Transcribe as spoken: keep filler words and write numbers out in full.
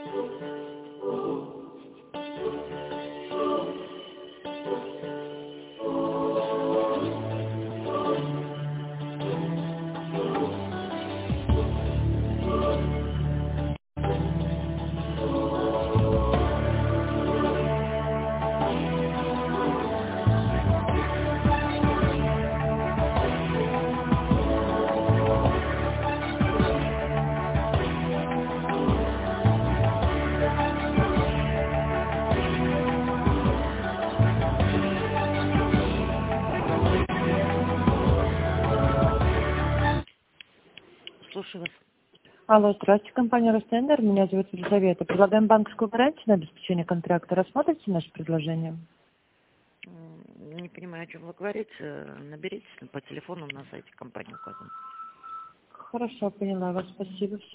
Слушаю вас. Алло, здравствуйте, компания Ростендер. Меня зовут Елизавета. Предлагаем банковскую гарантию на обеспечение контракта. Рассмотрите наше предложение? М, Не понимаю, о чем вы говорите. Наберите по телефону на сайте компании указан. Хорошо, поняла вас. Спасибо.